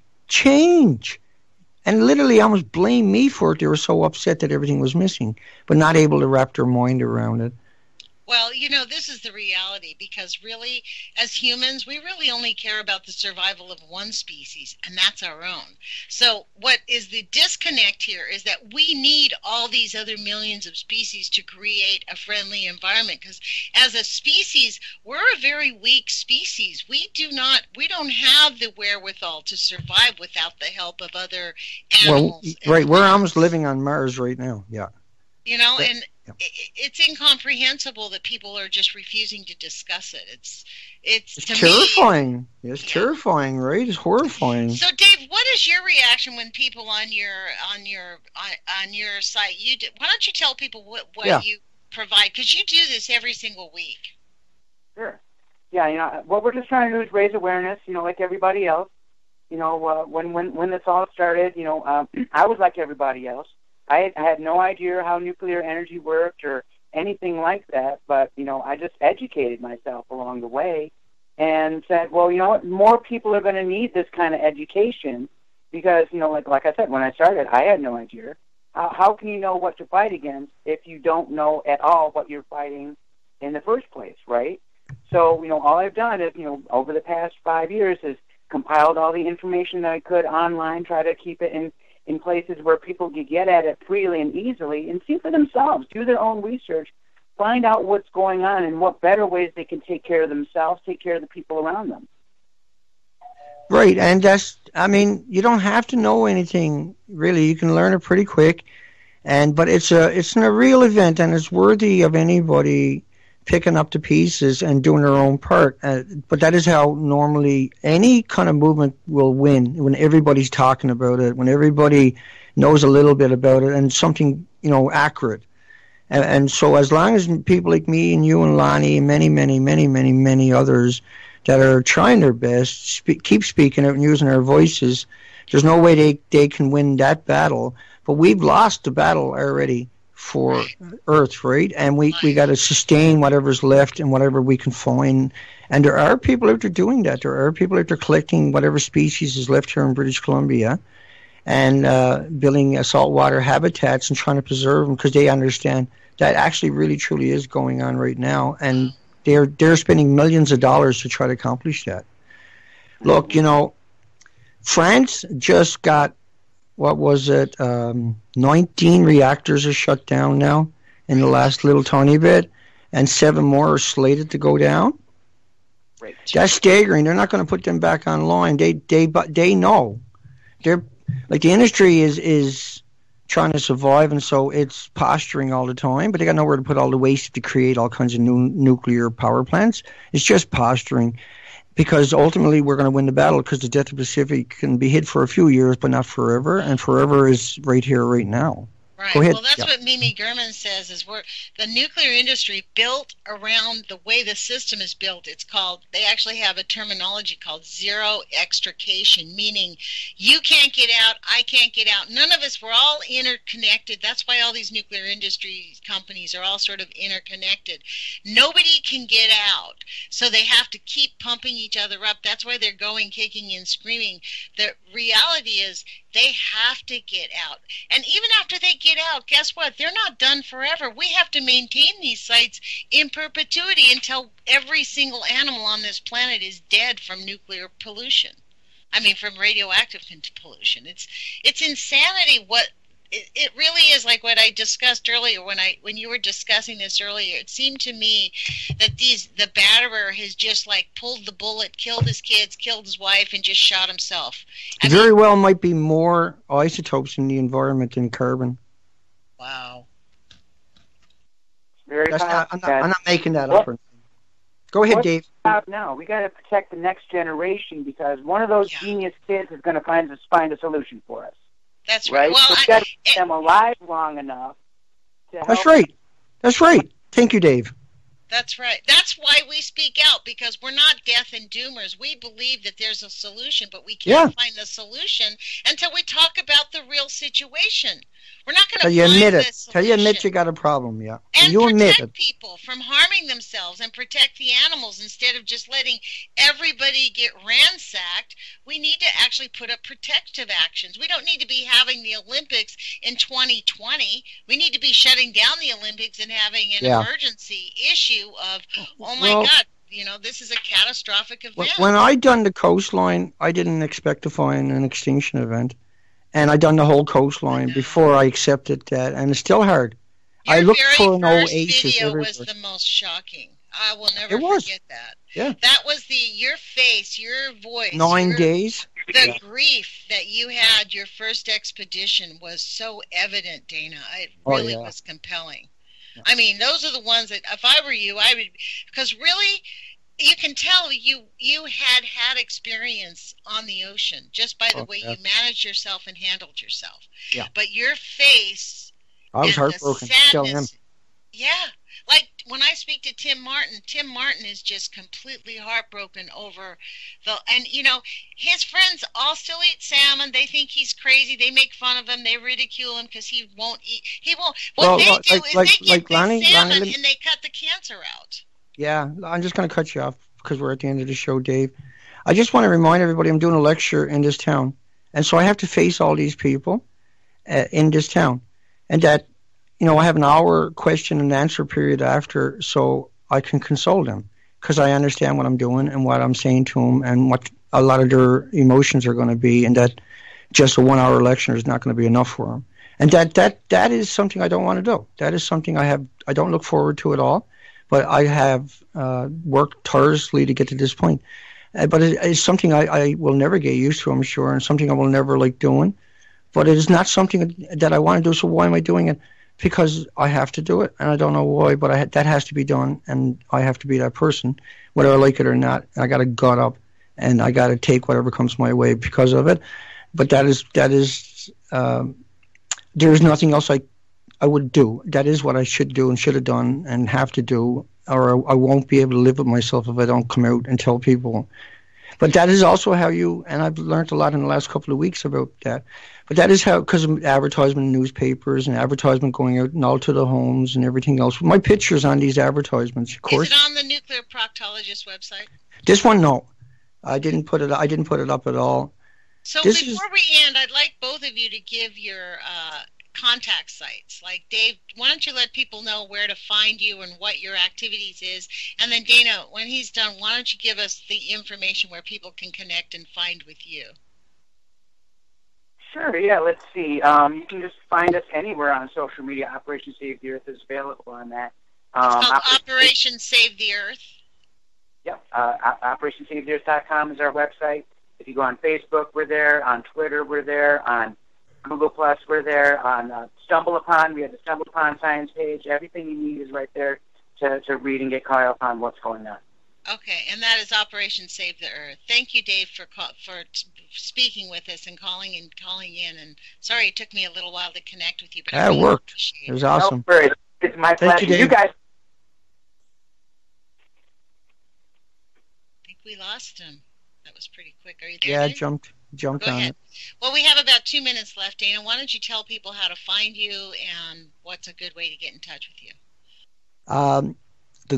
And literally almost blamed me for it. They were so upset that everything was missing, but not able to wrap their mind around it. Well, this is the reality, because really, as humans, we really only care about the survival of one species, and that's our own. So what is the disconnect here is that we need all these other millions of species to create a friendly environment, because as a species, we're a very weak species. We don't have the wherewithal to survive without the help of other animals. Well, right, we're almost living on Mars right now, yeah. And it's incomprehensible that people are just refusing to discuss it. It's terrifying. It's terrifying, right? It's horrifying. So, Dave, what is your reaction when people on your site? Why don't you tell people what you provide? Because you do this every single week. Sure. Yeah. What we're just trying to do is raise awareness. Like everybody else. When this all started, I was like everybody else. I had no idea how nuclear energy worked or anything like that, but, I just educated myself along the way and said, well, more people are going to need this kind of education because, like I said, when I started, I had no idea. How can you know what to fight against if you don't know at all what you're fighting in the first place, right? So, all I've done is, over the past 5 years is compiled all the information that I could online, try to keep it in places where people could get at it freely and easily and see for themselves, do their own research, find out what's going on and what better ways they can take care of themselves, take care of the people around them. Right, and you don't have to know anything, really. You can learn it pretty quick, but it's a real event, and it's worthy of anybody picking up the pieces and doing their own part. But that is how normally any kind of movement will win, when everybody's talking about it, when everybody knows a little bit about it and something, accurate. And so as long as people like me and you and Lonnie and many, many, many, many, many others that are trying their best, keep speaking it and using our voices, there's no way they can win that battle. But we've lost the battle already for Earth, right? And we got to sustain whatever's left and whatever we can find. And there are people out there doing that. There are people out there collecting whatever species is left here in British Columbia and building saltwater habitats and trying to preserve them, because they understand that actually really truly is going on right now. And they're spending millions of dollars to try to accomplish that. Look, France just got, what was it, 19 reactors are shut down now in the last little tiny bit, and 7 more are slated to go down. Right. That's staggering. They're not going to put them back online. They know. They're like, the industry is trying to survive, and so it's posturing all the time, but they got nowhere to put all the waste to create all kinds of new nuclear power plants. It's just posturing, because ultimately we're going to win the battle, because the death of the Pacific can be hid for a few years, but not forever, and forever is right here, right now. Right. Go ahead. Well, that's what Mimi Gurman says, is the nuclear industry built around the way the system is built. It's called, they actually have a terminology called zero extrication, meaning you can't get out, I can't get out. None of us, we're all interconnected. That's why all these nuclear industry companies are all sort of interconnected. Nobody can get out, so they have to keep pumping each other up. That's why they're going, kicking and screaming. The reality is they have to get out. And even after they get out, guess what? They're not done forever. We have to maintain these sites in perpetuity until every single animal on this planet is dead from nuclear pollution. I mean, from radioactive pollution. It's insanity. It really is like what I discussed earlier when you were discussing this earlier. It seemed to me that the batterer has just like pulled the bullet, killed his kids, killed his wife, and just shot himself. Very well might be more isotopes in the environment than carbon. Wow. I'm not making that up. Go ahead, Dave. No, we got to protect the next generation, because one of those genius kids is going to find a solution for us. That's right. Well, we've got to keep them alive long enough to help. That's right. Thank you, Dave. That's right. That's why we speak out, because we're not death and doomers. We believe that there's a solution, but we can't find the solution until we talk about the real situation. We're not going to find the solution. Till you admit you got a problem, yeah. And you protect people from harming themselves, and protect the animals instead of just letting everybody get ransacked. We need to actually put up protective actions. We don't need to be having the Olympics in 2020. We need to be shutting down the Olympics and having an emergency issue of, oh my God, this is a catastrophic event. When I done the coastline, I didn't expect to find an extinction event. And I done the whole coastline before I accepted that, and it's still hard. Your I looked for very an first oasis video everywhere. was the most shocking. I will never forget that. Yeah. That was your face, your voice. 9 days. The grief that you had your first expedition was so evident, Dana. It really was compelling. Yeah. I mean, those are the ones that, if I were you, I would, because really, you can tell you had experience on the ocean just by the way you managed yourself and handled yourself. Yeah. But your face, I was heartbroken. Sadness, like when I speak to Tim Martin is just completely heartbroken over and his friends all still eat salmon. They think he's crazy. They make fun of him. They ridicule him because he won't eat. What they do is they get the salmon and they cut the cancer out. Yeah, I'm just going to cut you off because we're at the end of the show, Dave. I just want to remind everybody I'm doing a lecture in this town. And so I have to face all these people in this town. And that, I have an hour question and answer period after so I can console them. because I understand what I'm doing and what I'm saying to them and what a lot of their emotions are going to be, and that just a 1 hour lecture is not going to be enough for them. And that is something I don't want to do. That is something I don't look forward to at all. But I have worked tirelessly to get to this point. But it's something I will never get used to, I'm sure, and something I will never like doing. But it is not something that I want to do. So why am I doing it? Because I have to do it, and I don't know why. But that has to be done, and I have to be that person, whether I like it or not. I got to gut up, and I got to take whatever comes my way because of it. But that is. There is nothing else I would do. That is what I should do and should have done and have to do, or I won't be able to live with myself if I don't come out and tell people. But that is also how and I've learned a lot in the last couple of weeks about that, but that is how, because of advertisement in newspapers and advertisement going out and all to the homes and everything else. My picture's on these advertisements, of course. Is it on the Nuclear Proctologist website? This one, no. I didn't put it up at all. So before we end, I'd like both of you to give your contact sites. Like, Dave, why don't you let people know where to find you and what your activities is? And then Dana, when he's done, why don't you give us the information where people can connect and find with you? Sure, yeah, let's see. You can just find us anywhere on social media. Operation Save the Earth is available on that. It's called Operation Save the Earth? Yep. OperationSaveTheEarth.com is our website. If you go on Facebook, we're there. On Twitter, we're there. On Google Plus, we're there. On StumbleUpon, we have the StumbleUpon science page. Everything you need is right there to read and get caught up on what's going on. Okay, and that is Operation Save the Earth. Thank you, Dave, for speaking with us and calling in. And sorry it took me a little while to connect with you, but it worked. It was awesome. No, it's my pleasure. You guys. I think we lost him. That was pretty quick. Are you there? Yeah, Dave? jumped Go on ahead. it. Well, we have about 2 minutes left, Dana. Why don't you tell people how to find you and what's a good way to get in touch with you? The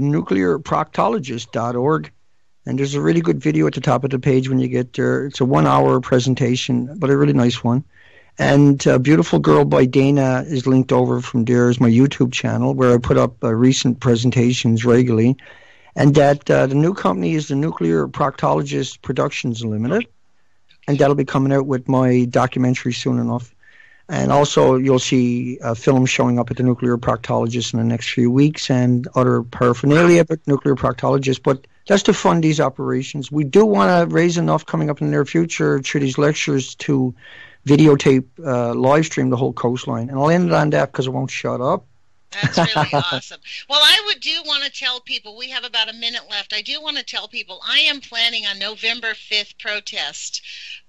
nuclearproctologist.org, and there's a really good video at the top of the page when you get there. It's a 1 hour presentation, but a really nice one. And Beautiful Girl by Dana is linked over from there as my YouTube channel, where I put up recent presentations regularly. And that the new company is the Nuclear Proctologist Productions Limited, and that'll be coming out with my documentary soon enough. And also, you'll see films showing up at the Nuclear Proctologist in the next few weeks and other paraphernalia about Nuclear Proctologist. But that's to fund these operations. We do want to raise enough coming up in the near future through these lectures to videotape, live stream the whole coastline. And I'll end it on that because I won't shut up. That's really awesome. Well, I do want to tell people, we have about a minute left. I do want to tell people I am planning a November 5th protest.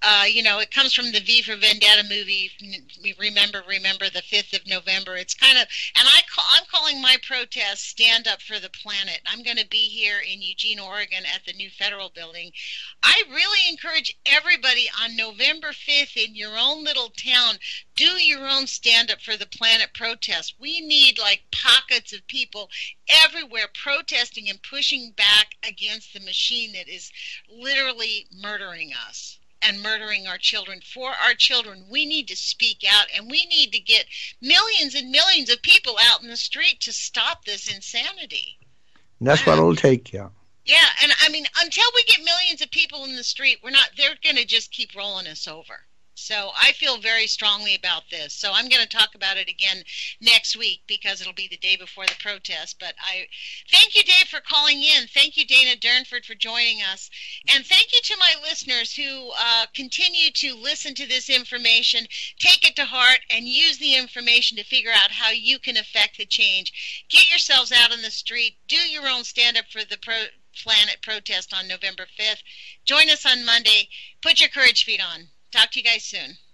It comes from the V for Vendetta movie. Remember the 5th of November. It's kind of, and I'm calling my protest Stand Up for the Planet. I'm going to be here in Eugene, Oregon at the new federal building. I really encourage everybody on November 5th in your own little town, do your own Stand Up for the Planet protest. We need like pockets of people everywhere protesting and pushing back against the machine that is literally murdering us and murdering our children. For our children, we need to speak out, and we need to get millions and millions of people out in the street to stop this insanity. And that's what it'll take, yeah. Yeah, and I mean, until we get millions of people in the street, they're going to just keep rolling us over. So I feel very strongly about this. So I'm going to talk about it again next week because it'll be the day before the protest. But I thank you, Dave, for calling in. Thank you, Dana Durnford, for joining us. And thank you to my listeners who continue to listen to this information, take it to heart, and use the information to figure out how you can affect the change. Get yourselves out in the street. Do your own stand-up for the Planet protest on November 5th. Join us on Monday. Put your courage feet on. Talk to you guys soon.